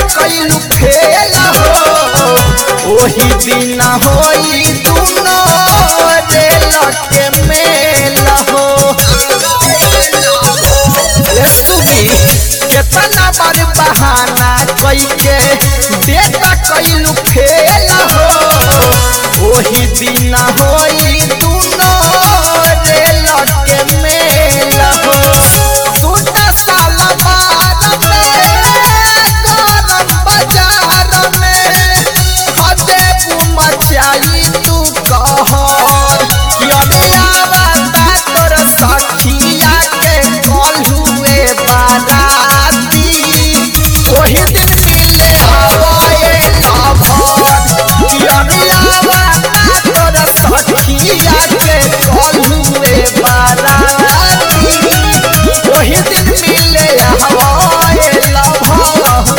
कैलू फेल हो ओही दिन होई दुनो रेल के मेल हो। केतना बार बहाना कइके बेटा कैलू फेल हो ओही दिन होई दुनो रेल के मेल हो। दूटा साल बाद गरम बाजार में हदे मचाई तू कहर अरियावा तोर सखिया के कलहुए बाराती ओही दिन मिले आवे लभर अरियावा तोर सखिया के कलहुए बाराती ओही दिन मिले आवे लभर।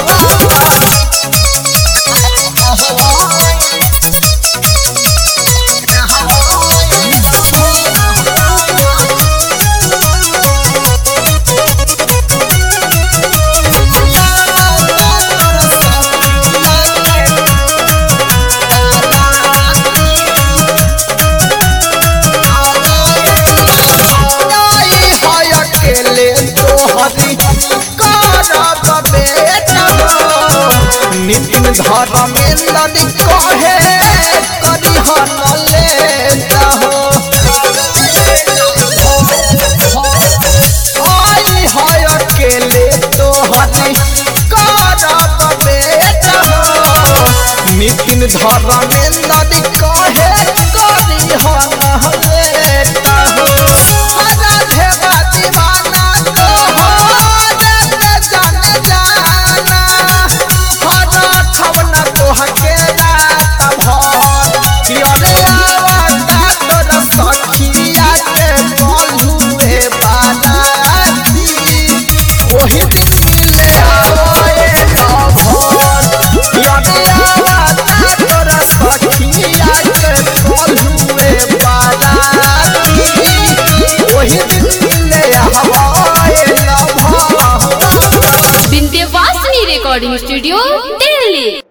नितिन धर्मेंद्र कहे करी लेट हो आई है अकेले तोहरी करब बेट हो। नितिन धर्मेंद्र कहे करी लेट हो। राधे दीवाना ओही दिन मिले आवे तोर सखिया के कलहुए बाराती ओही दिन मिले आवे lover. Vindhyavasini recording studio Delhi.